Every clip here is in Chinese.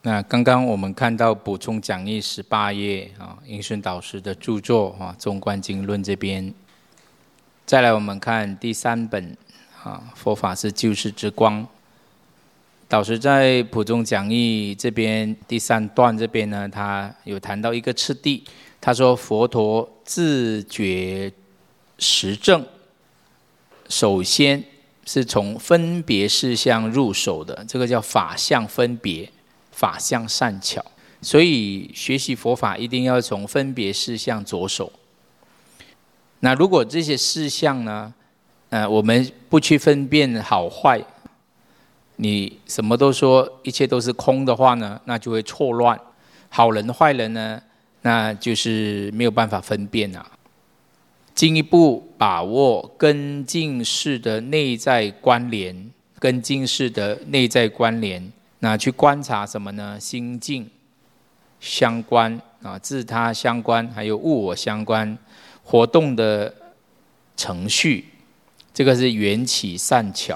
那刚刚我们看到补充讲义18页英顺导师的著作中观经论这边，再来我们看第3本佛法是救世之光。导师在补充讲义这边第3段这边呢，他有谈到一个次第，他说佛陀自觉实证，首先是从分别事项入手的，这个叫法相分别。法相善巧，所以学习佛法一定要从分别事项着手。那如果这些事项呢，我们不去分辨好坏，你什么都说一切都是空的话呢，那就会错乱。好人坏人呢，那就是没有办法分辨啊。进一步把握根境识的内在关联，根境识的内在关联。那去观察什么呢？心境相关自他相关，还有物我相关活动的程序，这个是缘起善巧。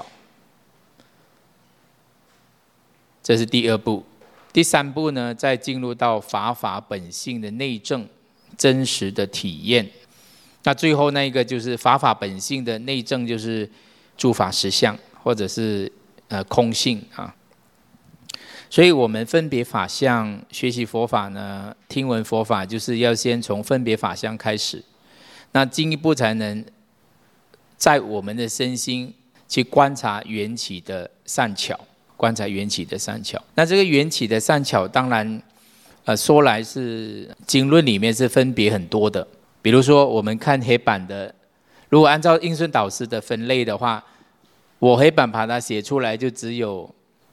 这是第2步。第3步呢，再进入到法本性的内证，真实的体验。那最后那一个就是法本性的内证，就是诸法实相，或者是空性所以我们分别法相学习佛法呢，听闻佛法就是要先从分别法相开始，那进一步才能在我们的身心去观察缘起的善巧，观察缘起的善巧。那这个缘起的善巧，当然说来是经论里面是分别很多的。比如说我们看黑板的，如果按照英顺导师的分类的话，我黑板把它写出来就只有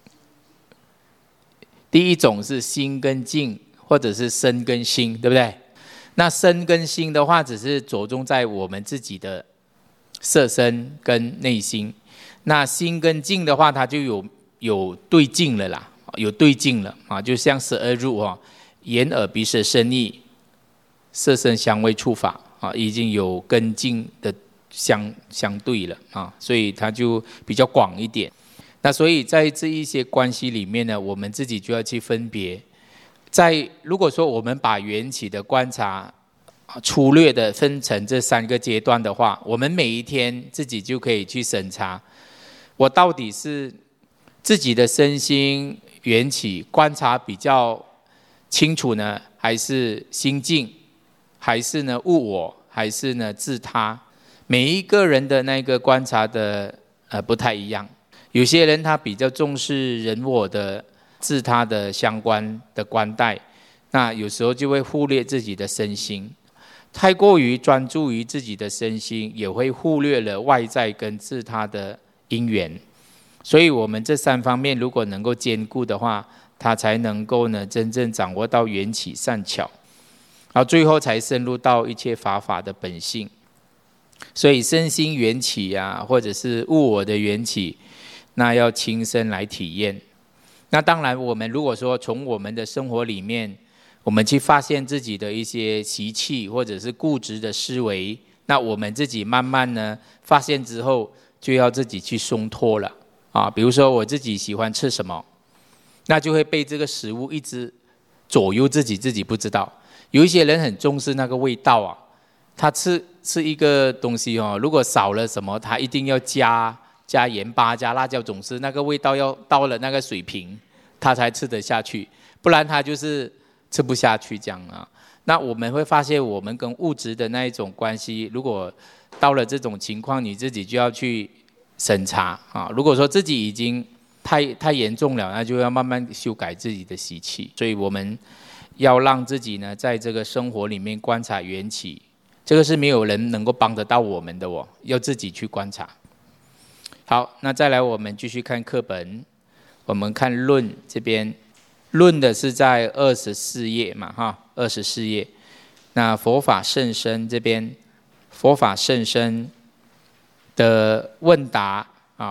第一种是心跟境，或者是身跟心，对不对？那身跟心的话，只是着重在我们自己的色身跟内心。那心跟境的话，它就有对境了啦，有对境了就像12入眼耳鼻舌身意，色身香味触法已经有跟境的相对了所以它就比较广一点。那所以在这一些关系里面呢，我们自己就要去分别。如果说我们把缘起的观察粗略的分成这3个阶段的话，我们每一天自己就可以去审查，我到底是自己的身心缘起观察比较清楚呢，还是心境，还是呢物我，还是呢自他？每一个人的那个观察的不太一样。有些人他比较重视人我的自他的相关的观待，那有时候就会忽略自己的身心，太过于专注于自己的身心，也会忽略了外在跟自他的因缘。所以我们这3方面如果能够兼顾的话，他才能够呢真正掌握到缘起善巧，然后最后才深入到一切法的本性。所以身心缘起或者是物我的缘起，那要亲身来体验。那当然我们如果说从我们的生活里面，我们去发现自己的一些习气或者是固执的思维，那我们自己慢慢呢发现之后，就要自己去松脱了比如说我自己喜欢吃什么，那就会被这个食物一直左右自己不知道。有一些人很重视那个味道他吃一个东西如果少了什么，他一定要加盐巴加辣椒，总是那个味道要到了那个水平他才吃得下去，不然他就是吃不下去这样那我们会发现我们跟物质的那一种关系，如果到了这种情况，你自己就要去审查如果说自己已经太严重了，那就要慢慢修改自己的习气。所以我们要让自己呢在这个生活里面观察缘起，这个是没有人能够帮得到我们的要自己去观察。好，那再来我们继续看课本，我们看论这边，论的是在24页嘛24页。那佛法甚深这边，佛法甚深的问答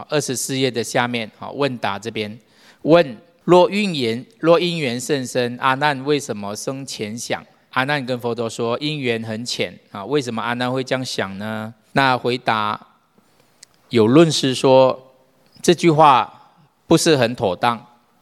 24页的下面问答这边问：若因缘甚深，阿难为什么生浅想？阿难跟佛陀说因缘很浅为什么阿难会这样想呢？那回答有论师说这句话不是很妥当。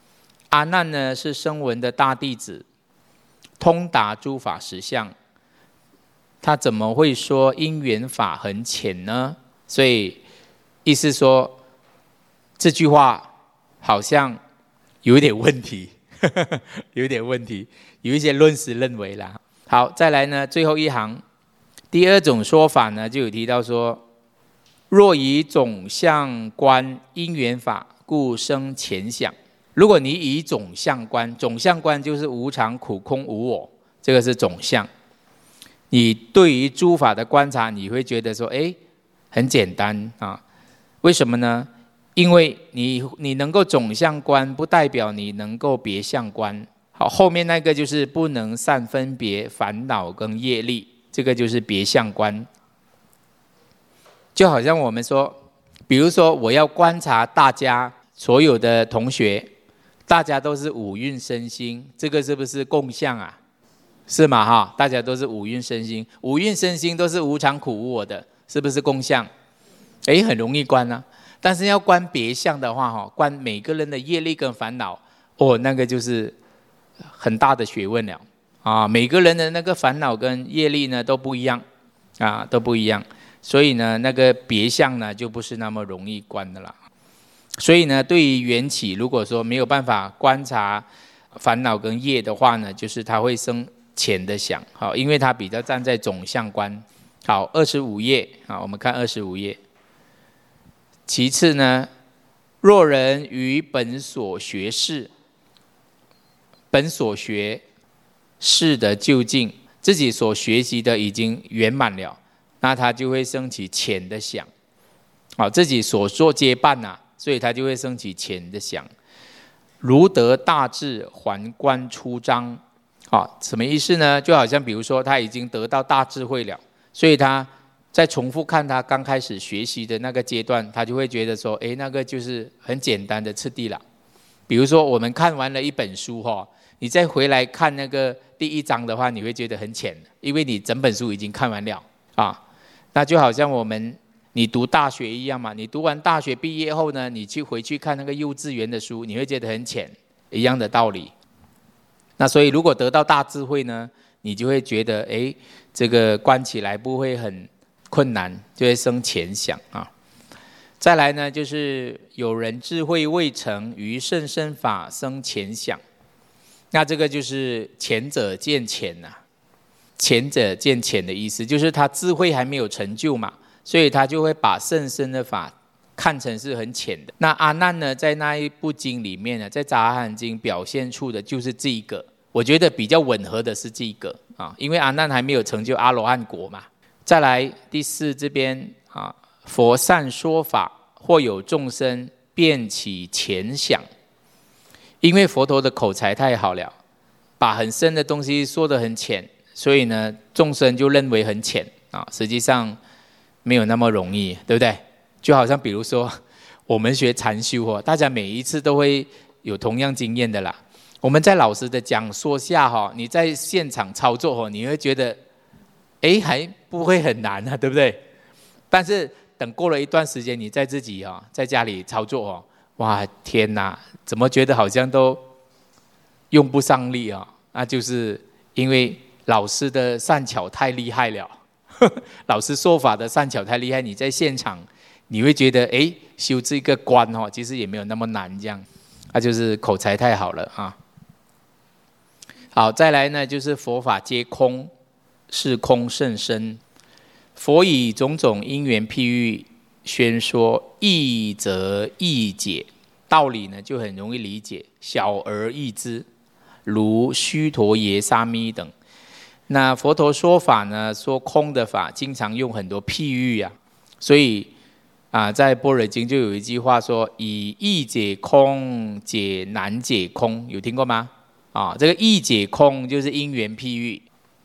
阿难呢是声闻的大弟子，通达诸法实相，他怎么会说因缘法很浅呢？所以意思说这句话好像有一点问题，有一点问题，有一些论师认为啦。好，再来呢，最后一行，第二种说法呢，就有提到说，若以总相观因缘法，故生前想。如果你以总相观，总相观就是无常、苦、空、无我，这个是总相。你对于诸法的观察，你会觉得说，哎，很简单啊。为什么呢？因为你能够总相观，不代表你能够别相观。好，后面那个就是不能善分别烦恼跟业力，这个就是别相观。就好像我们说，比如说我要观察大家所有的同学，大家都是五蕴身心，这个是不是共相啊？是嘛哈？大家都是五蕴身心，五蕴身心都是无常苦无我的，是不是共相？哎，很容易观啊。但是要观别相的话，观每个人的业力跟烦恼，那个就是很大的学问了啊。每个人的那个烦恼跟业力呢都不一样啊，都不一样。所以呢，那个别相呢就不是那么容易观的啦。所以呢，对于缘起，如果说没有办法观察烦恼跟业的话呢，就是它会生浅的想，好，因为它比较站在总相观。好，25页啊，我们看25页。其次呢，若人于本所学事，本所学事的究竟，自己所学习的已经圆满了，那他就会升起浅的想，好，自己所做皆办啊，所以他就会升起浅的想。如得大智，还观初章，好，什么意思呢？就好像比如说他已经得到大智慧了，所以他再重复看他刚开始学习的那个阶段，他就会觉得说，哎，那个就是很简单的次第了。比如说我们看完了一本书你再回来看那个第一章的话，你会觉得很浅，因为你整本书已经看完了啊。那就好像你读大学一样嘛，你读完大学毕业后呢，你回去看那个幼稚园的书，你会觉得很浅，一样的道理。那所以如果得到大智慧呢，你就会觉得，哎，这个观起来不会很困难，就会生浅想啊。再来呢，就是有人智慧未成，于甚深法生浅想。那这个就是浅者见浅啊，浅者见浅的意思，就是他智慧还没有成就嘛，所以他就会把甚深的法看成是很浅的。那阿难呢，在那一部经里面呢，在《杂阿含经》表现出的就是这一个，我觉得比较吻合的是这一个啊，因为阿难还没有成就阿罗汉果嘛。再来第4这边啊，佛善说法，或有众生便起浅想。因为佛陀的口才太好了，把很深的东西说得很浅，所以呢，众生就认为很浅啊，实际上没有那么容易，对不对？就好像比如说我们学禅修大家每一次都会有同样经验的啦。我们在老师的讲说下你在现场操作你会觉得，哎，还不会很难啊，对不对？但是等过了一段时间，你在自己在家里操作哇，天哪，怎么觉得好像都用不上力那就是因为老师的善巧太厉害了老师说法的善巧太厉害，你在现场你会觉得，哎，修这个观其实也没有那么难，这样就是口才太好了啊。好，再来呢，就是佛法皆空，是空甚深。佛以种种因缘譬喻宣说，易则易解，道理呢就很容易理解，小而易之，如须陀耶沙弥等。那佛陀说法呢，说空的法，经常用很多譬喻所以在般若经就有一句话说，以易解空，解难解空，有听过吗？这个易解空就是因缘譬喻。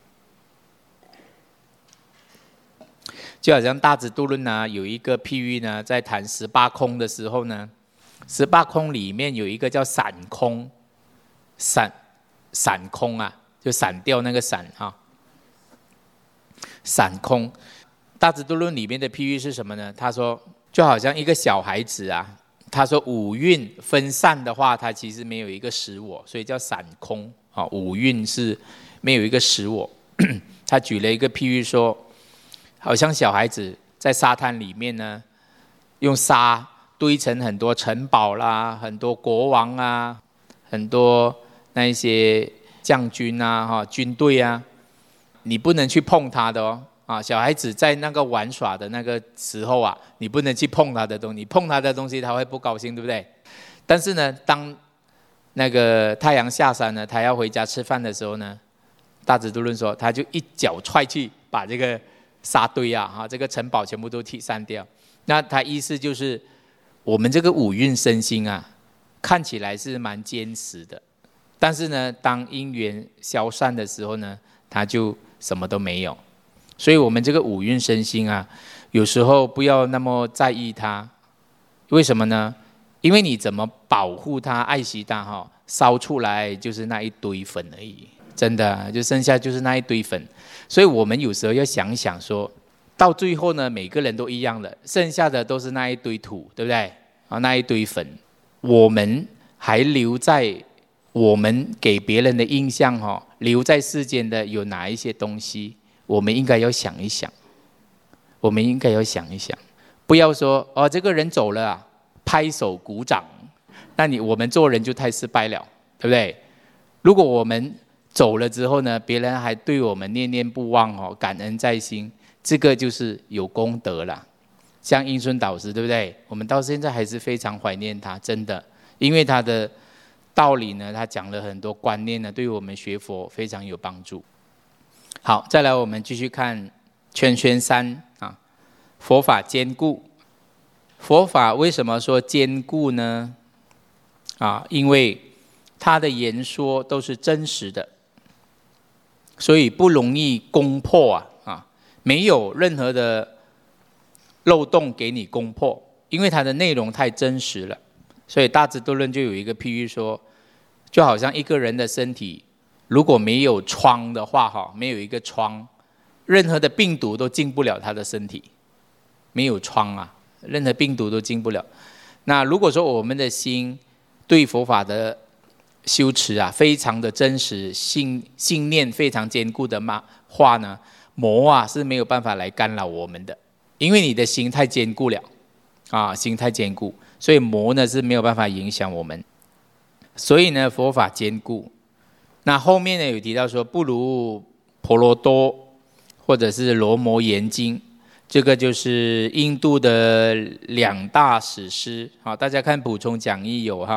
就好像大智度论有一个譬喻呢，在谈18空的时候呢，18空里面有一个叫散空，散空就散掉那个散散空。大智度论里面的譬喻是什么呢？他说，就好像一个小孩子他说五蕴分散的话，它其实没有一个实我，所以叫散空啊。五蕴是没有一个实我。他举了一个譬喻说，好像小孩子在沙滩里面呢，用沙堆成很多城堡啦，很多国王啊，很多那一些将军啊、军队啊，你不能去碰它的哦。小孩子在那个玩耍的那个时候啊，你不能去碰他的东西，你碰他的东西他会不高兴，对不对？但是呢，当那个太阳下山呢，他要回家吃饭的时候呢，大智度论说，他就一脚踹去，把这个沙堆这个城堡全部都踢散掉。那他意思就是，我们这个五蕴身心啊，看起来是蛮坚实的，但是呢，当因缘消散的时候呢，它就什么都没有。所以我们这个五蕴身心啊，有时候不要那么在意它。为什么呢？因为你怎么保护它、爱惜它烧出来就是那一堆粉而已，真的就剩下就是那一堆粉。所以我们有时候要想想说，到最后呢，每个人都一样了，剩下的都是那一堆土，对不对？那一堆粉，我们还留在我们给别人的印象留在世间的有哪一些东西？我们应该要想一想，我们应该要想一想，不要说这个人走了拍手鼓掌，那我们做人就太失败了，对不对？如果我们走了之后呢，别人还对我们念念不忘感恩在心，这个就是有功德了。像英顺导师，对不对？我们到现在还是非常怀念他，真的，因为他的道理呢，他讲了很多观念呢，对我们学佛非常有帮助。好，再来我们继续看圈圈3佛法坚固。佛法为什么说坚固呢？因为它的言说都是真实的，所以不容易攻破没有任何的漏洞给你攻破，因为它的内容太真实了。所以大智度论就有一个譬喻说，就好像一个人的身体如果没有窗的话没有一个窗，任何的病毒都进不了他的身体。没有窗任何病毒都进不了。那如果说我们的心对佛法的修持非常的真实，信念非常坚固的话呢，魔是没有办法来干扰我们的，因为你的心太坚固了心太坚固，所以魔呢是没有办法影响我们。所以呢，佛法坚固。那后面呢有提到说，不如婆罗多或者是罗摩衍经，这个就是印度的2大史诗。大家看补充讲义有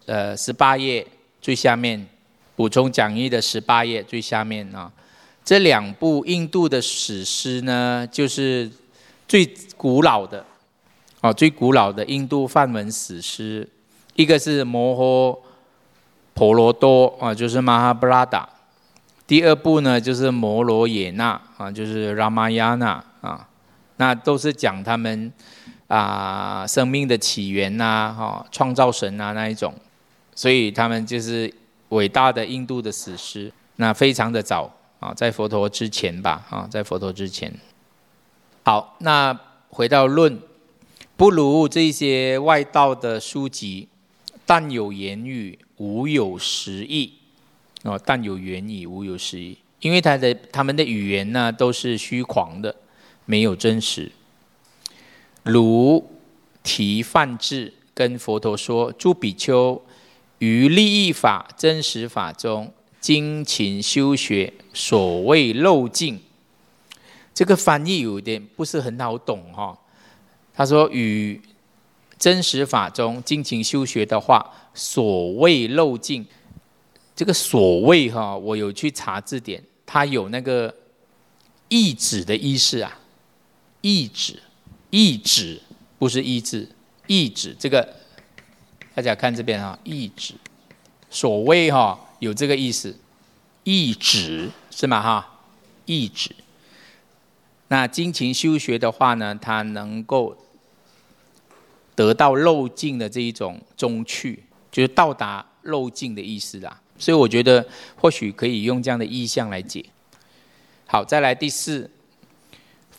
18页最下面，补充讲义的18页最下面这2部印度的史诗呢，就是最古老的最古老的印度梵文史诗。一个是摩诃婆罗多就是马哈布拉达。第2部呢就是摩罗也纳就是 Ramayana 那都是讲他们生命的起源创造神那一种，所以他们就是伟大的印度的史诗。那非常的早在佛陀之前吧在佛陀之前。好，那回到论，不如这些外道的书籍，但有言语，无有实义但有言语，无有实义。因为他们的语言呢都是虚诳的，没有真实。如提梵志跟佛陀说，诸比丘于利益法、真实法中，精勤修学，所谓漏尽。这个翻译有点不是很好懂他说与真实法中精勤修学的话，所谓漏尽。这个所谓我有去查字典，它有那个意指的意思意指不是意志，意指这个大家看这边意指，所谓有这个意思，意指是吗意指。那精勤修学的话呢，它能够得到漏尽的这一种中趣，就是到达漏尽的意思所以我觉得或许可以用这样的意象来解。好，再来第4，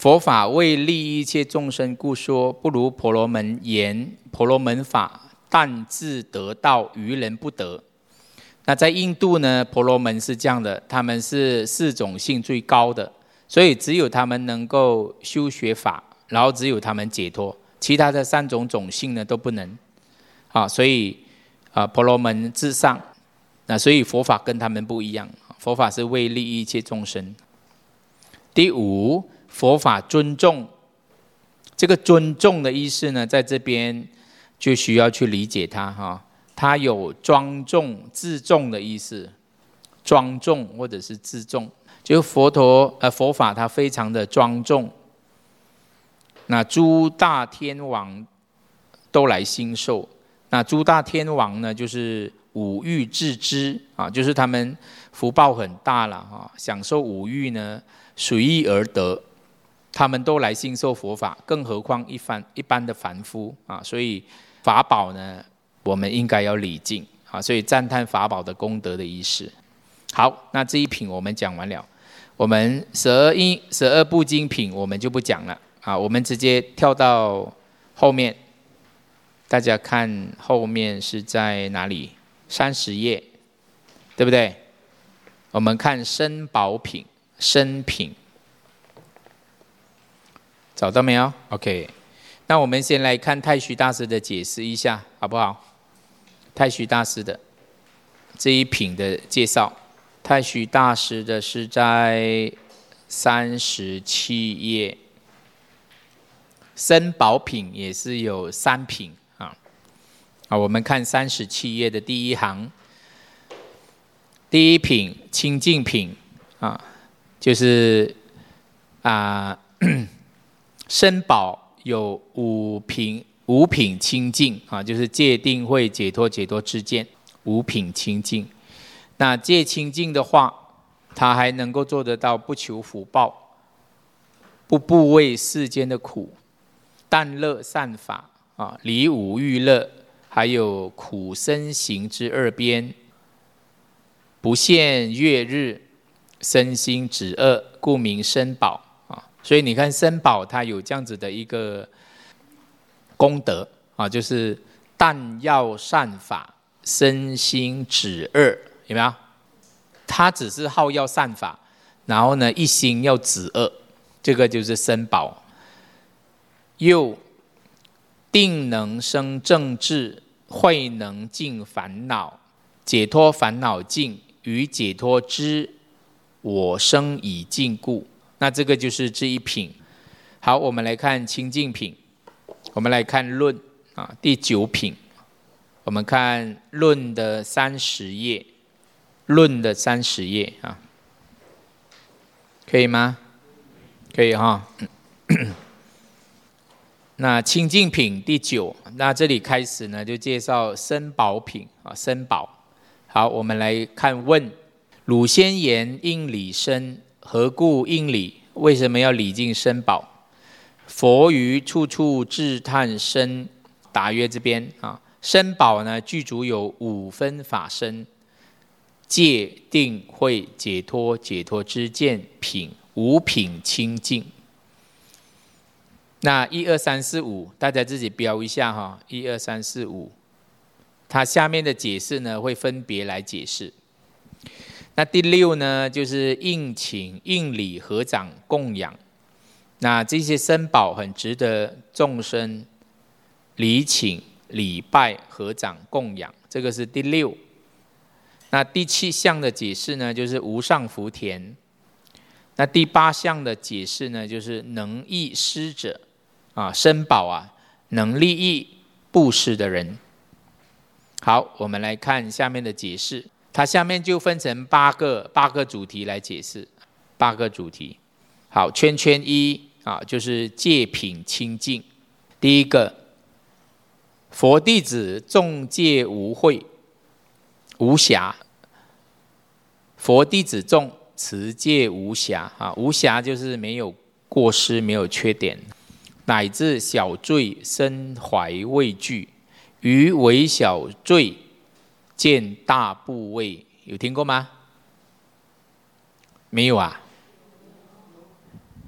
佛法为利一切众生，故说不如婆罗门言婆罗门法，但自得道，愚人不得。那在印度呢，婆罗门是这样的，他们是四种性最高的，所以只有他们能够修学法，然后只有他们解脱，其他的三种种性呢都不能。所以婆罗门至上，所以佛法跟他们不一样，佛法是为利益一切众生。第五，佛法尊重，这个尊重的意思呢，在这边就需要去理解它它有庄重、自重的意思，庄重或者是自重，就佛法它非常的庄重。那诸大天王都来兴受，那诸大天王呢，就是五欲自知就是他们福报很大了享受五欲呢，随意而得，他们都来兴受佛法，更何况一般的凡夫所以法宝呢，我们应该要礼敬所以赞叹法宝的功德的意思。好，那这一品我们讲完了，我们12部经品我们就不讲了我们直接跳到后面，大家看后面是在哪里？30页，对不对？我们看身宝品，身品，找到没有 ？OK， 那我们先来看太虚大师的解释一下，好不好？太虚大师的这一品的介绍，太虚大师的是在37页。身宝品也是有3品我们看37页的第一行，第一品清净品就是身宝有五品清净就是戒定慧解脱知见5品清净。那戒清净的话，他还能够做得到不求福报，不畏世间的苦，但乐善法离五欲乐，还有苦身行之2边，不现月日，身心止恶，故名身宝所以你看身宝它有这样子的一个功德就是但要善法，身心止恶，有没有？他只是好要善法，然后呢一心要止恶，这个就是身宝。又定能生正智，慧能尽烦恼，解脱烦恼尽，与解脱知我生已尽故。那这个就是这一品。好，我们来看清净品，我们来看论第9品，我们看论的30页，论的30页可以吗？可以那清净品第9，那这里开始呢就介绍身宝品身宝。好，我们来看问：汝先言应礼身，何故应礼？为什么要礼敬身宝？佛于处处自叹身。答曰：这边身宝呢，具足有5分法身，戒定慧解脱知见品5品清净。那1、2、3、4、5，大家自己标一下1、2、3、4、5，它下面的解释呢会分别来解释。那第6呢，就是应请应礼合掌供养。那这些身宝很值得众生礼请礼拜合掌供养，这个是第6。那第7项的解释呢，就是无上福田。那第8项的解释呢，就是能益施者身宝能利益布施的人。好，我们来看下面的解释，它下面就分成8个主题来解释，8个主题。好，圈1就是戒品清净。第一个，佛弟子众戒无秽无瑕，佛弟子众持戒无瑕无瑕就是没有过失，没有缺点，乃至小罪身怀畏惧，于微小罪见大怖畏。有听过吗？没有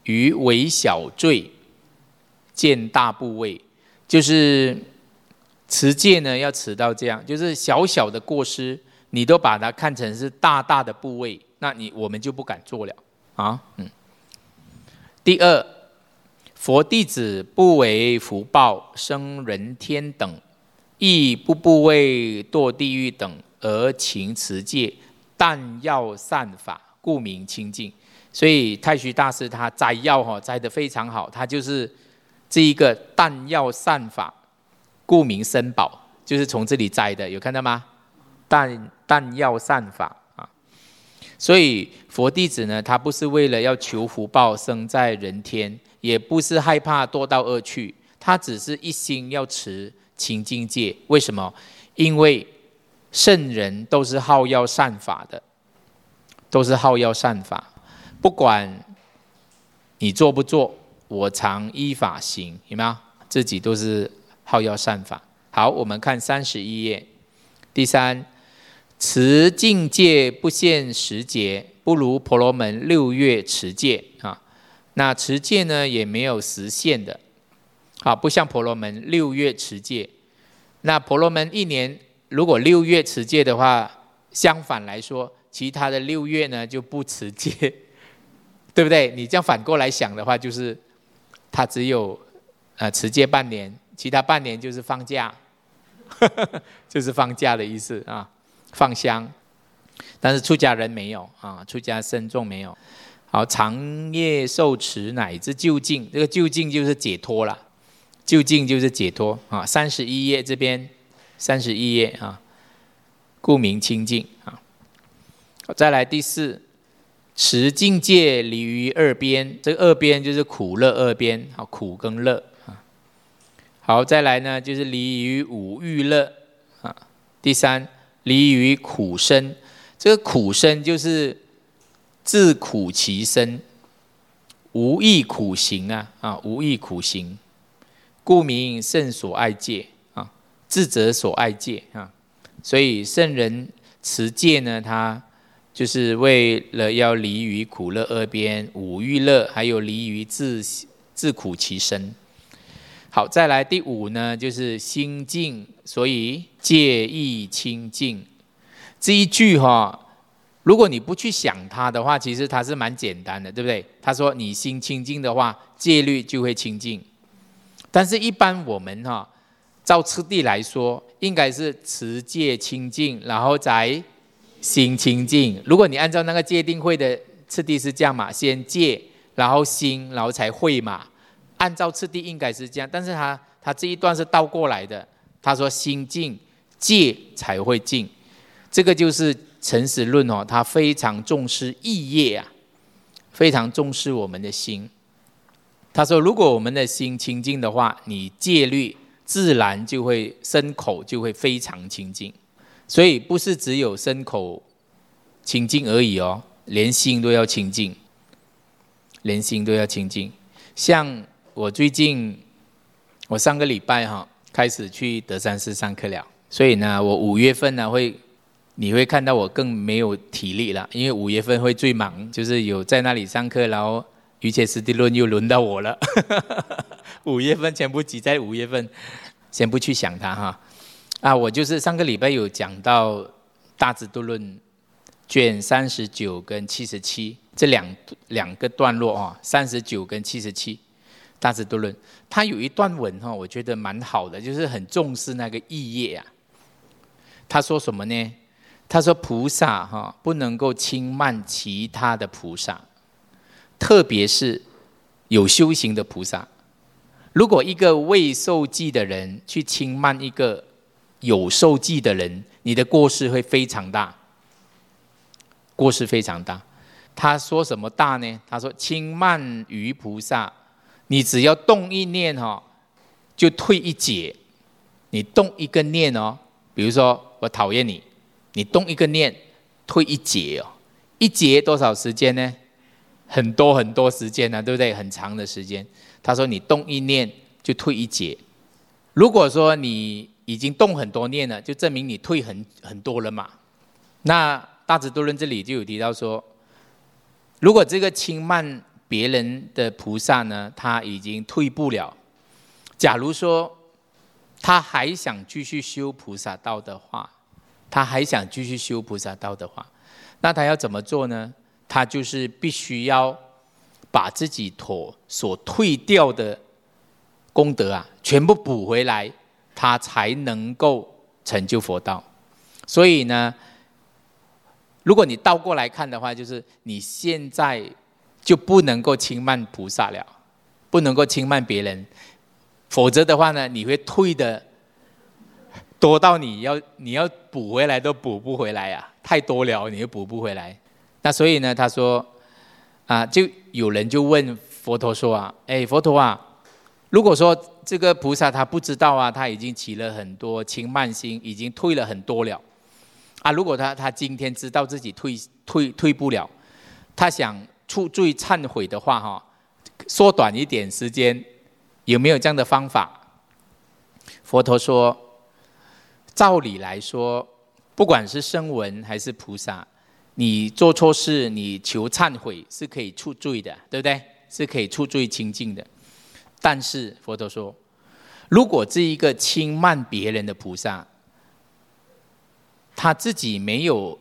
于微小罪，见大部位。就是持戒呢，要持到这样，就是小小的过失，你都把它看成是大大的部位，那我们就不敢做了啊。第二，佛弟子不为福报生人天等，亦不为堕地狱等而勤持戒，但要善法，故名清净。所以太虚大师他摘要摘得非常好，他就是这一个但要善法，故名僧宝，就是从这里摘的，有看到吗？但要善法啊。所以佛弟子呢，他不是为了要求福报生在人天，也不是害怕堕到恶趣，他只是一心要持清净戒。为什么？因为圣人都是好要善法的，都是好要善法，不管你做不做，我常依法行，有没有？自己都是好要善法。好，我们看31页。第三，持净戒不限时节，不如婆罗门6月持戒啊。那持戒呢，也没有时限的，啊，不像婆罗门6月持戒。那婆罗门一年如果6月持戒的话，相反来说，其他的6月呢就不持戒，对不对？你这样反过来想的话，就是他只有持戒半年，其他半年就是放假，就是放假的意思啊，放香。但是出家人没有啊，出家僧众没有。好，长夜受持乃至究竟，这个究竟就是解脱了，究竟就是解脱啊。31页这边，31页啊，故名清净啊。再来第四，持净戒离于二边，这个二边就是苦乐二边，好，苦跟乐啊。好，再来呢就是离于五欲乐啊。第三，离于苦身，这个苦身就是自苦其身，无益苦行啊，无益苦行，故名圣所爱戒啊，智者所爱戒啊。所以圣人持戒呢，他就是为了要离于苦乐二边、五欲乐，还有离于自苦其身。好，再来第五呢，就是心净，所以戒亦清净。这一句如果你不去想它的话，其实它是蛮简单的，对不对？他说你心清净的话，戒律就会清净。但是，一般我们照次第来说，应该是持戒清净，然后再心清净。如果你按照那个戒定慧的次第是这样嘛，先戒，然后心，然后才慧嘛。按照次第应该是这样，但是他这一段是倒过来的。他说心净，戒才会净。这个就是诚实论他非常重视意业啊，非常重视我们的心。他说，如果我们的心清净的话，你戒律自然就会身口就会非常清净。所以不是只有身口清净而已连心都要清净，连心都要清净。像我上个礼拜开始去德山寺上课了，所以呢，我5月份呢你会看到我更没有体力了，因为5月份会最忙，就是有在那里上课，然后瑜伽师地论又轮到我了5月份全部挤在5月份，先不去想它我就是上个礼拜有讲到大智度论卷39跟77这两个段落39跟77大智度论，它有一段文我觉得蛮好的，就是很重视那个意业啊。他说什么呢？他说菩萨不能够轻慢其他的菩萨，特别是有修行的菩萨。如果一个未受记的人去轻慢一个有受记的人，你的过失会非常大，过失非常大。他说什么大呢？他说轻慢于菩萨，你只要动一念就退一劫。你动一个念比如说我讨厌你，你动一个念退一劫一劫多少时间呢？很多很多时间对不对？很长的时间。他说你动一念就退一劫。如果说你已经动很多念了，就证明你退很多了嘛。那大智度论这里就有提到说，如果这个轻慢别人的菩萨呢，他已经退步了。假如说他还想继续修菩萨道的话，那他要怎么做呢？他就是必须要把自己所退掉的功德啊，全部补回来，他才能够成就佛道。所以呢，如果你倒过来看的话，就是你现在就不能够轻慢菩萨了，不能够轻慢别人，否则的话呢，你会退的多到你要补回来都补不回来啊，太多了，你又补不回来。那所以呢，他说就有人就问佛陀说佛陀啊，如果说这个菩萨他不知道啊，他已经起了很多轻慢心，已经退了很多了如果他今天知道自己退不了，他想处罪忏悔的话缩短一点时间，有没有这样的方法？佛陀说，照理来说，不管是声闻还是菩萨，你做错事，你求忏悔是可以处罪的，对不对？是可以处罪清净的。但是佛陀说，如果这一个轻慢别人的菩萨，他自己没有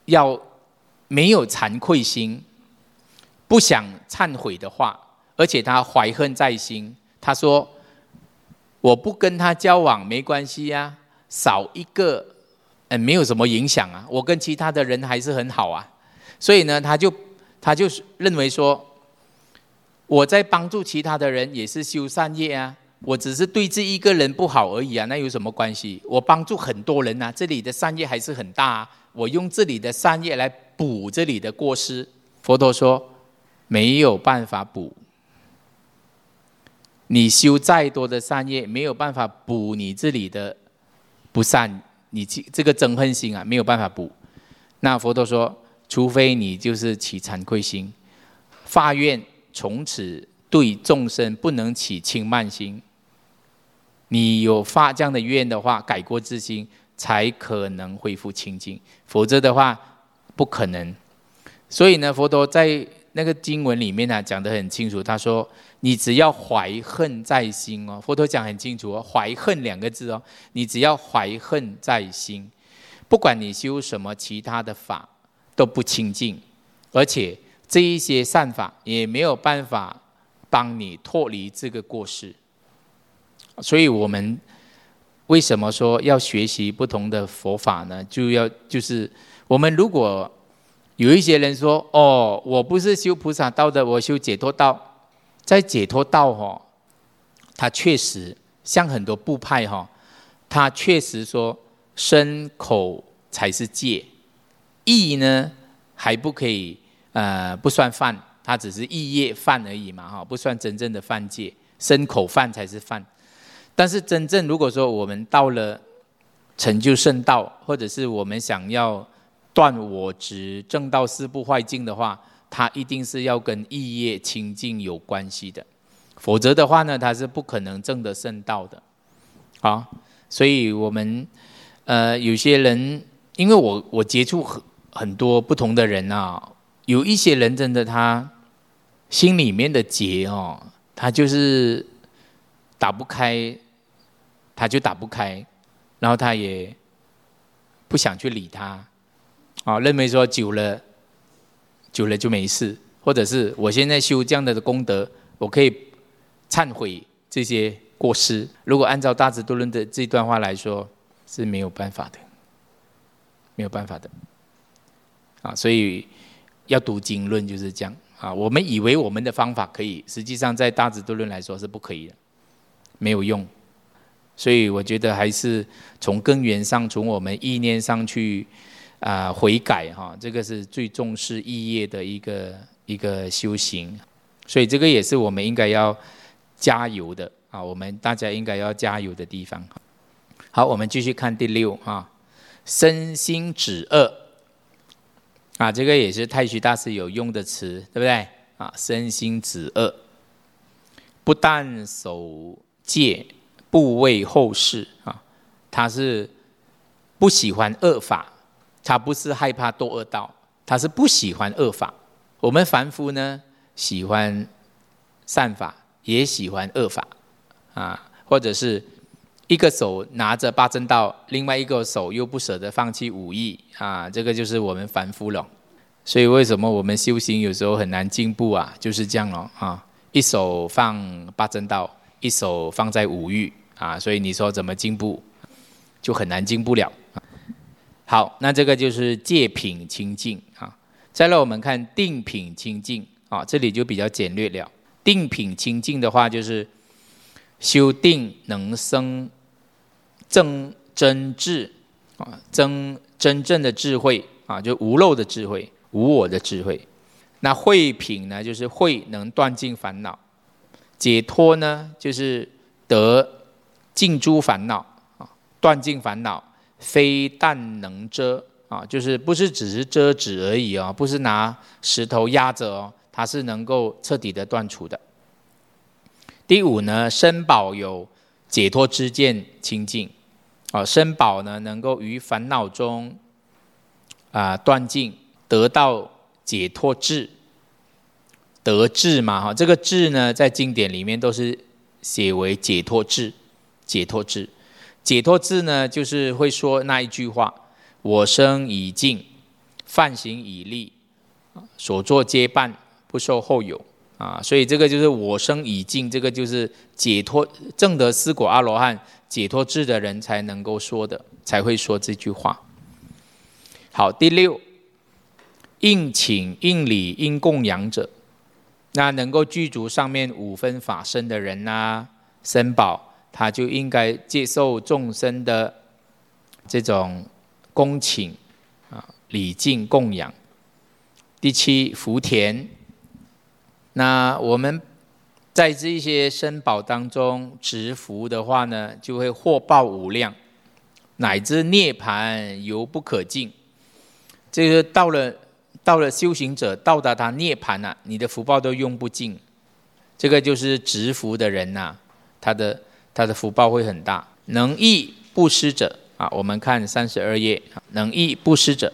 惭愧心，不想忏悔的话，而且他怀恨在心，他说我不跟他交往没关系啊，少一个没有什么影响啊，我跟其他的人还是很好啊。所以呢，他就认为说，我在帮助其他的人也是修善业啊，我只是对这一个人不好而已啊，那有什么关系？我帮助很多人啊，这里的善业还是很大啊，我用这里的善业来补这里的过失。佛陀说，没有办法补，你修再多的善业，没有办法补你这里的不善，你这个憎恨心没有办法补。那佛陀说，除非你就是起惭愧心，发愿从此对众生不能起轻慢心，你有发这样的愿的话，改过自新，才可能恢复清净，否则的话不可能。所以呢，佛陀在那个经文里面讲得很清楚，他说你只要怀恨在心佛陀讲很清楚怀恨两个字你只要怀恨在心，不管你修什么其他的法都不清净，而且这一些善法也没有办法帮你脱离这个过失。所以我们为什么说要学习不同的佛法呢？就是我们如果有一些人说我不是修菩萨道的，我修解脱道，在解脱道他确实像很多部派他确实说身口才是戒，意呢还不可以不算犯，它只是意业犯而已嘛不算真正的犯戒，身口犯才是犯。但是真正如果说我们到了成就圣道，或者是我们想要断我执正道四不坏境的话，它一定是要跟意业清净有关系的，否则的话呢，它是不可能证得圣道的。所以我们有些人，因为我接触很多不同的人有一些人真的他心里面的结他就是打不开，他就打不开，然后他也不想去理他认为说久了就没事，或者是我现在修这样的功德，我可以忏悔这些过失。如果按照大智度论的这段话来说，是没有办法的，没有办法的所以要读经论就是这样我们以为我们的方法可以，实际上在大智度论来说是不可以的，没有用。所以我觉得还是从根源上，从我们意念上去悔改这个是最重视意业的一个修行。所以这个也是我们应该要加油的我们大家应该要加油的地方。好，我们继续看第6身心止恶这个也是太虚大师有用的词，对不对身心止恶，不但守戒，不为后世他是不喜欢恶法，他不是害怕堕恶道，他是不喜欢恶法。我们凡夫呢， 喜欢善法，也喜欢恶法啊，或者是一个手拿着八正道，另外一个手又不舍得放弃五欲啊，这个就是我们凡夫了。所以为什么我们修行有时候很难进步啊？就是这样咯啊，一手放八正道，一手放在五欲啊，所以你说怎么进步，就很难进步了。好，那这个就是戒品清净啊。再来我们看定品清净啊，这里就比较简略了。定品清净的话，就是修定能生真智啊，真正的智慧啊，就无漏的智慧，无我的智慧。那慧品呢，就是慧能断尽烦恼；解脱呢，就是得尽诸烦恼啊，断尽烦恼。非但能遮啊，就是不是只是遮止而已哦，不是拿石头压着哦，它是能够彻底的断除的。第五呢，身宝有解脱知见清净啊，身宝呢能够于烦恼中断尽，得到解脱智，得智嘛哈，这个智呢在经典里面都是写为解脱智，解脱智。解脱智呢，就是会说那一句话：我生已尽，梵行已立，所作皆办，不受后有啊。所以这个就是我生已尽，这个就是解脱证得四果阿罗汉解脱智的人才能够说的，才会说这句话。好，第六，应请应礼应供养者，那能够具足上面五分法身的人啊，身宝。他就应该接受众生的这种恭请啊、礼敬供养。第七，福田。那我们在这些身宝当中植福的话呢，就会获报无量，乃至涅槃犹不可尽。这个到了修行者到达他涅槃啊，你的福报都用不尽。这个就是植福的人呐、他的福报会很大。能益布施者啊，我们看32页，能益布施者。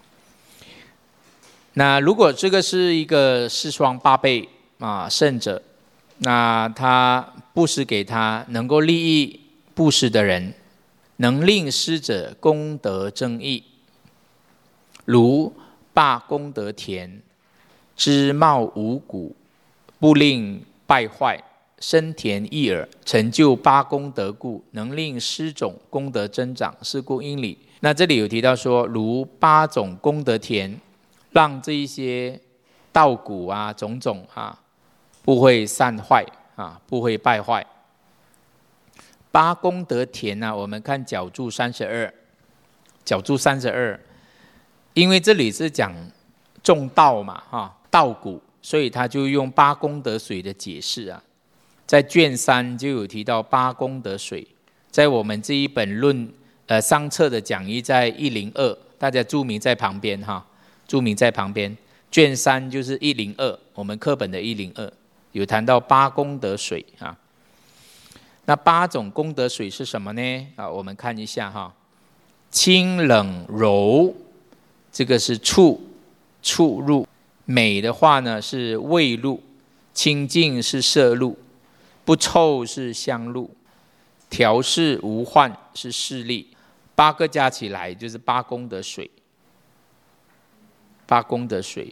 那如果这个是一个世双八倍啊圣者，那他布施给他能够利益布施的人，能令施者功德增益，如霸功德田，枝茂五谷，不令败坏。生田益耳，成就八功德故，能令施种功德增长，是故应礼。那这里有提到说，如八种功德田，让这一些稻谷啊、种种啊，不会散坏啊，不会败坏。八功德田呢、我们看角注32，角注32，因为这里是讲种稻嘛，稻谷，所以他就用八功德水的解释啊。在卷3就有提到八功德水，在我们这一本上册的讲义在102，大家注明在旁边哈，注明在旁边。卷3就是102，我们课本的102有谈到八功德水啊。那八种功德水是什么呢？啊，我们看一下哈，清冷柔，这个是触入；美的话呢是味入；清净是摄入；不臭是香露；调适无患是势力。8个加起来就是八功德水。八功德水。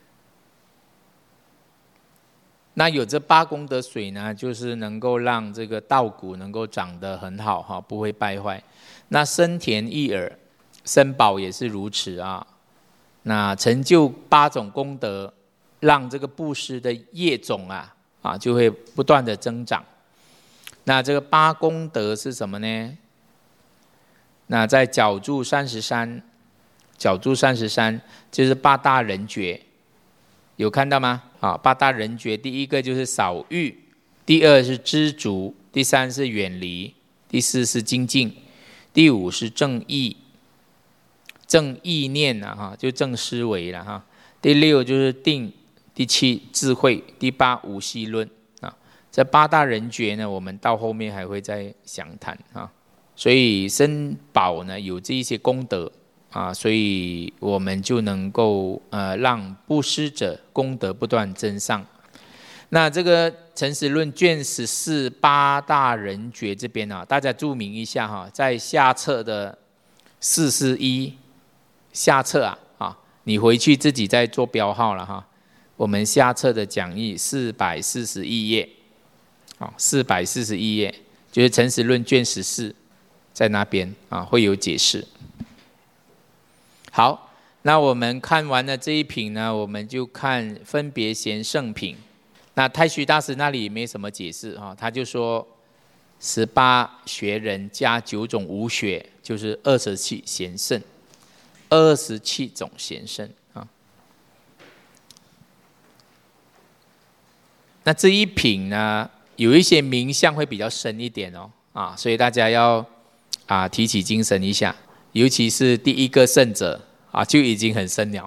那有这八功德水呢，就是能够让这个稻谷能够长得很好哈，不会败坏。那生田益耳，生宝也是如此啊。那成就8种功德，让这个布施的业种就会不断的增长。那这个八功德是什么呢？那在角注33，角注33就是8大人觉，有看到吗？8大人觉，第一个就是少欲，第二是知足，第三是远离，第四是精进，第五是正意，正意念就正思维了哈。第六就是定，第七智慧，第八无息论啊。这8大人觉呢，我们到后面还会再详谈啊。所以身宝呢有这一些功德所以我们就能够让布施者功德不断增上那这个《诚实论》卷14八大人觉这边啊，大家注明一下哈，在下册的41下册啊，你回去自己再做标号了哈。我们下册的讲义441页，啊，441页就是《诚实论》卷14，在那边啊会有解释。好，那我们看完了这一品呢，我们就看分别贤圣品。那太虚大师那里没什么解释啊，他就说18学人加9种无学，就是27贤圣，27种贤圣啊。那这一品呢，有一些名相会比较深一点哦，啊，所以大家要提起精神一下，尤其是第一个圣者啊，就已经很深了，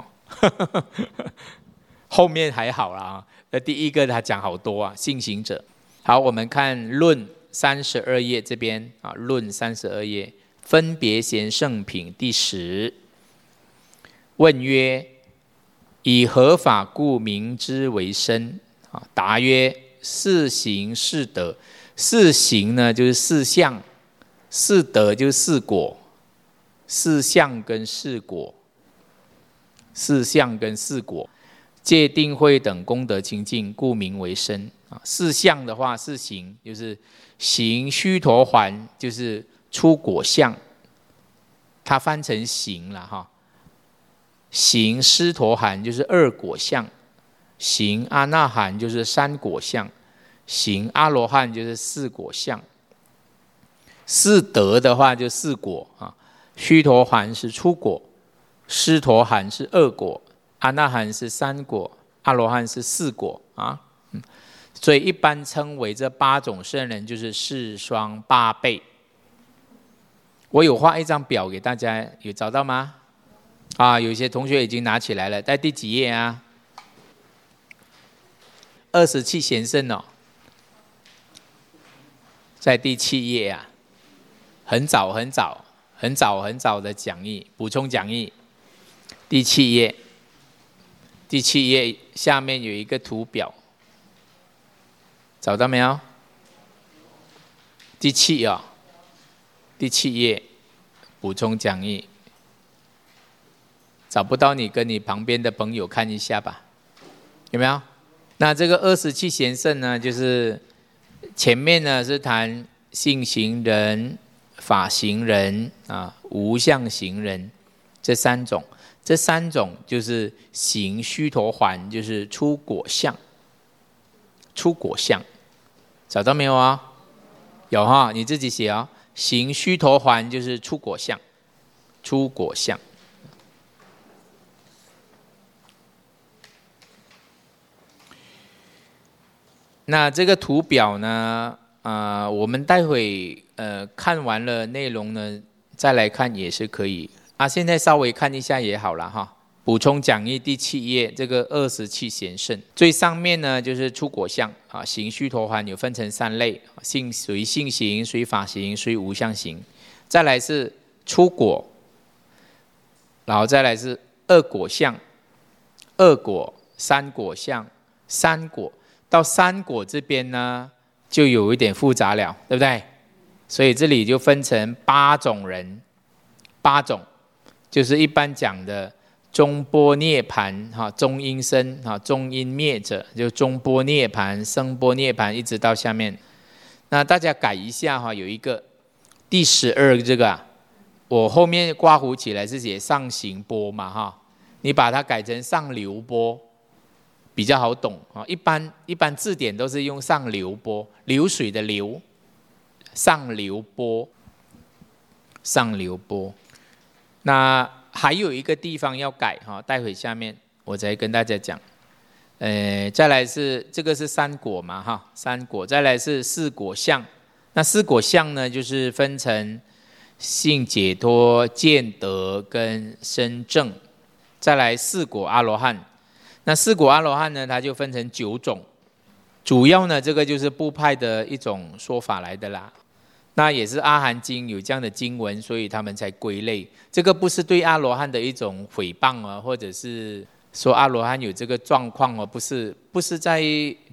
后面还好啦啊。那第一个他讲好多啊，信行者。好，我们看论32页这边啊，论32页分别贤圣品第10。问曰：以何法故名之为身？啊，答曰：四行四德。四行呢就是四相，四德就是四果，四相跟四果，四相跟四果。戒定慧等功德清净，故名为身啊。四相的话，四行就是行须陀洹，就是出果相，它翻成行了哈。行尸陀含就是二果相，行阿那含就是三果相，行阿罗汉就是四果相。四德的话就四果啊，须陀洹是出果，尸陀含是二果。阿那含是三果，阿罗汉是四果啊，所以一般称为这8种圣人就是4双8倍。我有画一张表给大家，有找到吗？啊，有些同学已经拿起来了，在第几页啊？27贤圣哦，在第7页啊，很早的讲义，补充讲义，第7页。第7页下面有一个图表，找到没有？第7啊，第7页补充讲义，找不到你跟你旁边的朋友看一下吧，有没有？那这个27贤圣呢，就是前面呢是谈性行人、法行人啊、无相行人这3种。这3种就是行须陀洹，就是出果相。出果相，找到没有啊？有哈，你自己写啊。行须陀洹就是出果相，出果相。那这个图表呢，我们待会看完了内容呢，再来看也是可以。现在稍微看一下也好了哈。补充讲义第7页，这个27贤圣最上面呢就是出果相啊，行须陀洹有分成3类，属于性行，属于法行，属于无相行。再来是出果，然后再来是二果相，二果、三果相，三果到三果这边呢就有一点复杂了，对不对？所以这里就分成8种人，8种。就是一般讲的中般涅盘哈，中阴身哈，中阴灭者就中般涅盘、声般涅盘，一直到下面。那大家改一下哈，有一个第12这个我后面刮胡起来是写上行波嘛哈，你把它改成上流波，比较好懂啊。一般字典都是用上流波，流水的流，上流波，上流波。那还有一个地方要改哈，待会下面我再跟大家讲。再来是这个是3果嘛哈，3果，再来是4果相。那4果相呢，就是分成性解脱、见得跟身正。再来4果阿罗汉。那4果阿罗汉呢，它就分成9种。主要呢，这个就是部派的一种说法来的啦。那也是阿含经有这样的经文，所以他们才归类。这个不是对阿罗汉的一种诽谤啊，或者是说阿罗汉有这个状况哦，不是在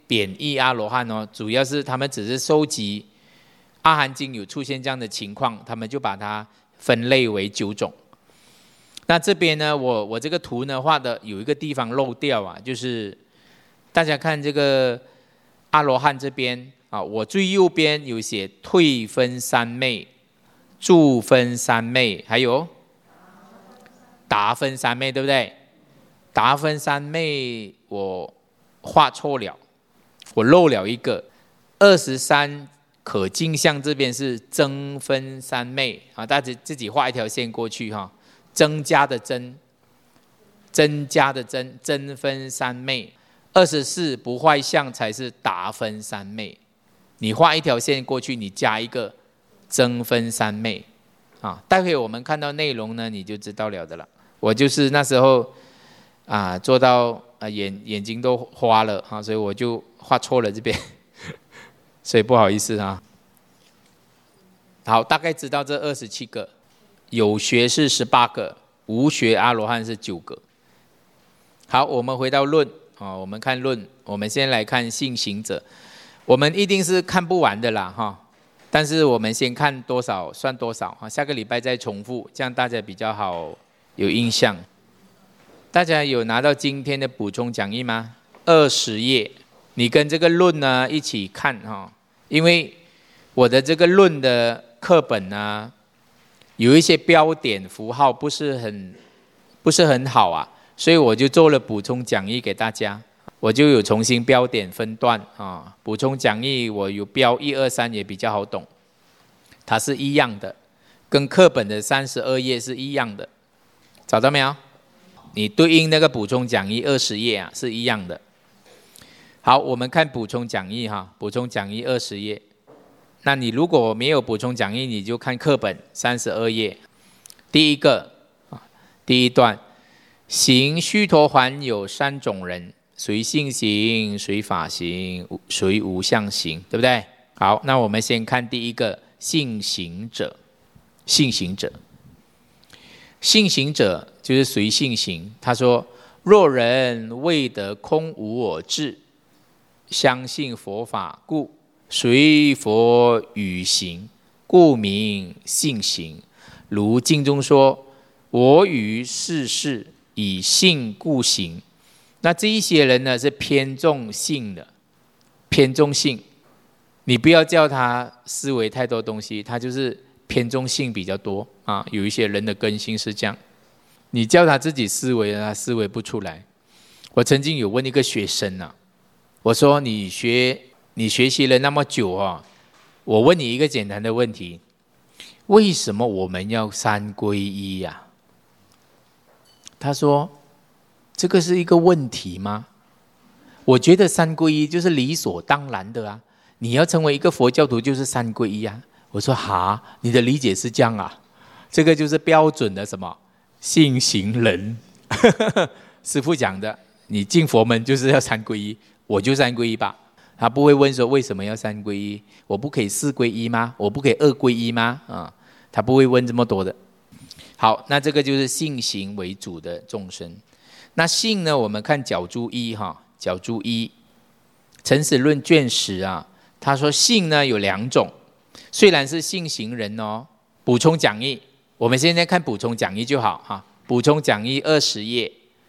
贬义阿罗汉哦，主要是他们只是收集阿含经有出现这样的情况，他们就把它分类为9种。那这边呢，我这个图呢画的有一个地方漏掉啊，就是大家看这个阿罗汉这边啊，我最右边有写退分三昧、住分三昧，还有达分三昧，对不对？达分三昧我画错了，我漏了一个。23可镜像这边是增分三昧啊，大家自己画一条线过去哈。增加的增，增加的增，增分三昧。24不坏相才是达分三昧。你画一条线过去，你加一个增分三昧啊。待会我们看到内容呢，你就知道了的了。我就是那时候啊，做到眼睛都花了啊，所以我就画错了这边，所以不好意思啊。好，大概知道这27个。有学是18个，无学阿罗汉是9个。好，我们回到论啊，我们看论，我们先来看信行者。我们一定是看不完的啦哈，但是我们先看多少算多少哈，下个礼拜再重复，这样大家比较好有印象。大家有拿到今天的补充讲义吗？20页，你跟这个论呢一起看哈，因为我的这个论的课本呢，有一些标点符号不是很好啊，所以我就做了补充讲义给大家，我就有重新标点分段啊。补充讲义我有标1、2、3也比较好懂，它是一样的，跟课本的32页是一样的，找到没有？你对应那个补充讲义20页啊，是一样的。好，我们看补充讲义哈，补充讲义20页。那你如果没有补充讲义，你就看课本32页。第一段，行须陀洹有3种人，随性行、随法行、随无相行，对不对？好，那我们先看第一个信行者。信行者，信行者就是随性行。他说：若人未得空无我智，相信佛法故。随佛语行，故名信行。如经中说：我于世事以信故行。那这一些人呢，是偏重信的，偏重信。你不要叫他思维太多东西，他就是偏重信比较多啊。有一些人的根性是这样，你叫他自己思维，他思维不出来。我曾经有问一个学生啊，我说你学习了那么久啊，我问你一个简单的问题：为什么我们要3皈依呀？他说：这个是一个问题吗？我觉得3皈依就是理所当然的啊，你要成为一个佛教徒就是3皈依啊。我说哈，你的理解是这样啊？这个就是标准的什么信行人。师父讲的，你进佛门就是要3皈依，我就3皈依吧。他不会问说为什么要3皈依，我不可以4皈依吗？我不可以2皈依吗？他不会问这么多的。好，那这个就是信行为主的众生。那信呢，我们看角注一哈，角注一，陈始论卷10啊，他说信呢有2种，虽然是信行人哦。补充讲义，我们现在看补充讲义就好哈。补充讲义20页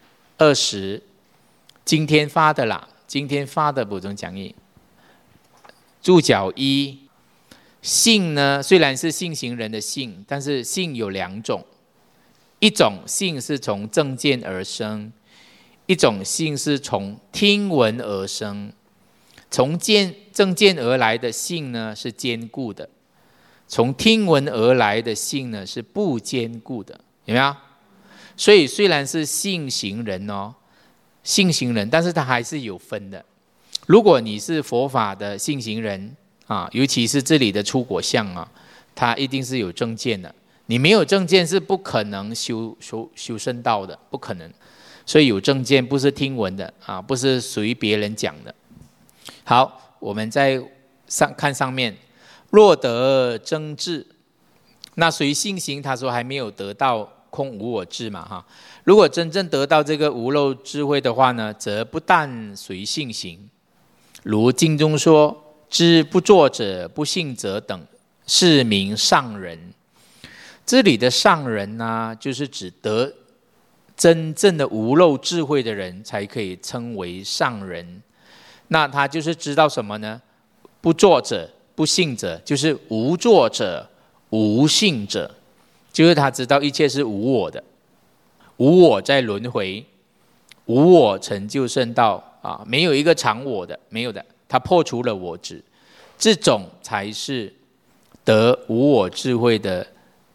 ，20，今天发的啦。今天发的补充讲义，注脚1，信呢虽然是信行人的信，但是信有2种，一种信是从正见而生，一种信是从听闻而生。从正见而来的信呢是坚固的，从听闻而来的信呢是不坚固的，有没有？所以虽然是信行人哦。信行人，但是他还是有分的。如果你是佛法的信行人啊，尤其是这里的出果相啊，他一定是有正见的。你没有正见是不可能修圣道的，不可能。所以有正见不是听闻的啊，不是随别人讲的。好，我们再看上面，若得真智，那随信行，他说还没有得到空无我智嘛哈。如果真正得到这个无漏智慧的话呢，则不但随信行， 如经中说：“知不作者、不信者等，是名上人。”这里的上人呢，就是指得真正的无漏智慧的人才可以称为上人。那他就是知道什么呢？不作者、不信者，就是无作者、无信者，就是他知道一切是无我的，无我在轮回，无我成就圣道啊，没有一个常我的，没有的，他破除了我执，这种才是得无我智慧的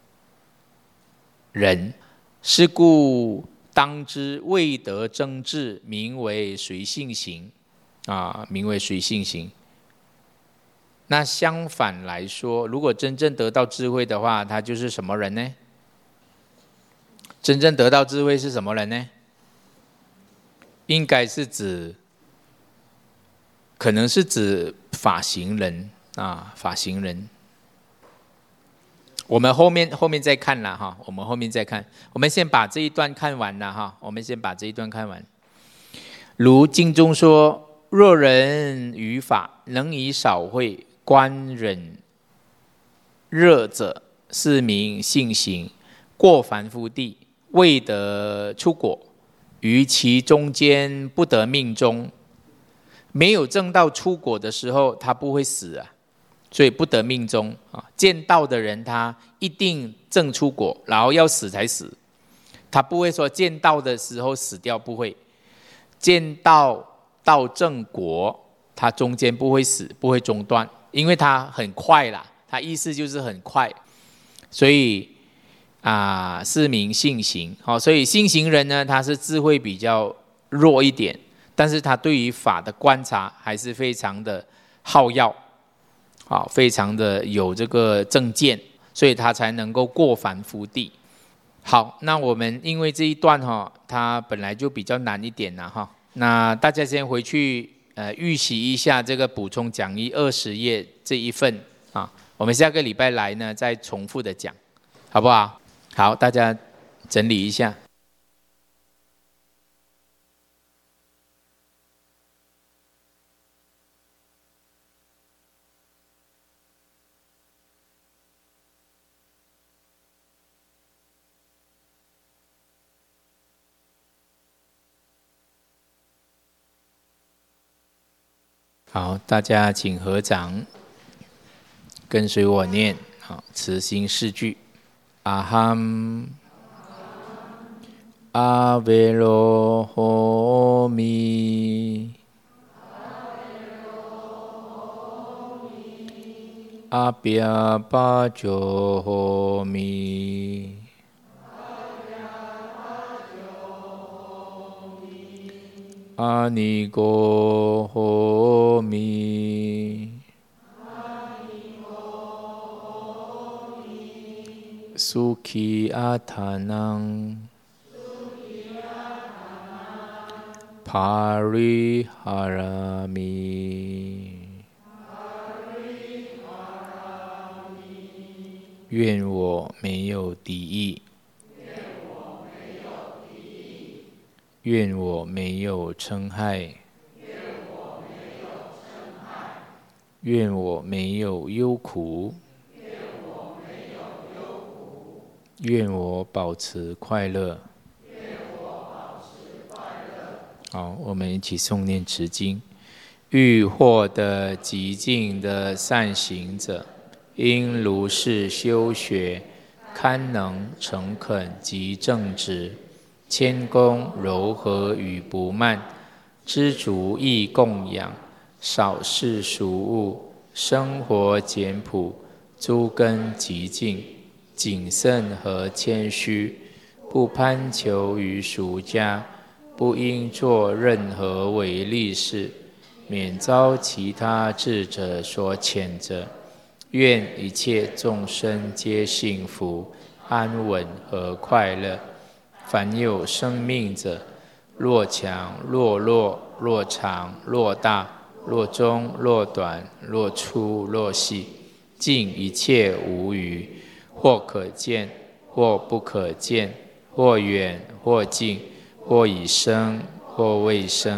人。是故当知未得真智，名为随性行啊，名为随性行。那相反来说，如果真正得到智慧的话，他就是什么人呢？真正得到智慧是什么人呢？应该是指，可能是指法行人啊，法行人。我们后面再看了哈，我们后面再看，我们先把这一段看完了哈，我们先把这一段看完。如经中说：“若人于法能以少慧观忍热者，是名性行。过凡夫地，未得出果，于其中间不得命终。”没有证到出果的时候，他不会死啊。所以不得命终啊！见道的人，他一定证出果，然后要死才死。他不会说见道的时候死掉，不会。见道到正果，他中间不会死，不会中断，因为他很快啦。他意思就是很快，所以是名性行。好，所以性行人呢，他是智慧比较弱一点，但是他对于法的观察还是非常的好要。非常的有这个正见，所以他才能够过凡夫地。好，那我们因为这一段它本来就比较难一点了哈，那大家先回去预习一下这个补充讲义20页这一份啊，我们下个礼拜来呢再重复的讲，好不好？好，大家整理一下。好，大家请合掌，跟随我念。好，慈心四句：阿含阿维罗诃弥，阿毗跋遮诃弥，阿尼cô诃弥，苏ခိ阿他囊，帕ရိ哈拉弥。愿我没有敌意，愿我没有嗔害，愿我没有忧苦，愿我保持快乐。好，我们一起诵念持经。欲获得极尽的善行者，应如是修学，堪能诚恳及正直，谦恭柔和与不慢，知足易供养，少事俗物，生活简朴，诸根极净，谨慎和谦虚，不攀求于俗家，不应做任何违利事，免遭其他智者所谴责。愿一切众生皆幸福、安稳和快乐。凡有生命者，若强若弱，若长若大，若中若短，若粗若细，尽一切无余，或可见，或不可见，或远或近，或已生，或未生，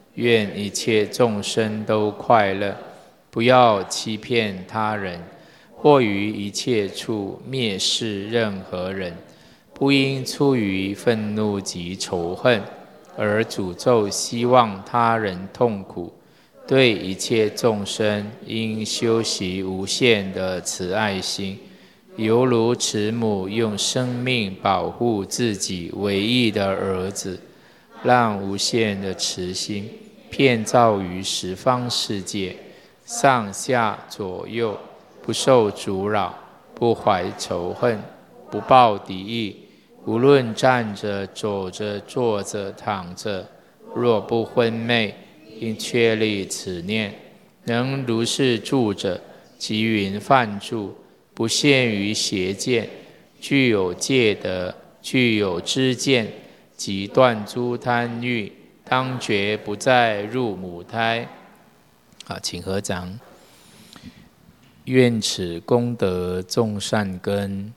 愿一切众生都快乐。不要欺骗他人，或于一切处蔑视任何人。不应出于愤怒及仇恨，而诅咒希望他人痛苦。对一切众生，应修习无限的慈爱心，犹如慈母用生命保护自己唯一的儿子，让无限的慈心遍照于十方世界，上下左右，不受阻扰，不怀仇恨，不抱敌意。无论站着、走着、坐着、躺着，若不昏昧，应确立此念。能如是住着，即云梵住，不限于邪见，具有戒德，具有知见，即断诸贪欲，当觉不再入母胎。好，请合掌。愿此功德种善根，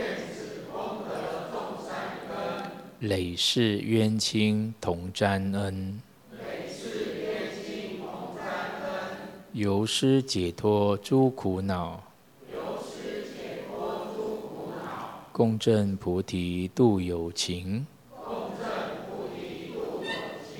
累世冤亲同沾恩，由施解脱诸苦恼，共振菩提度有情。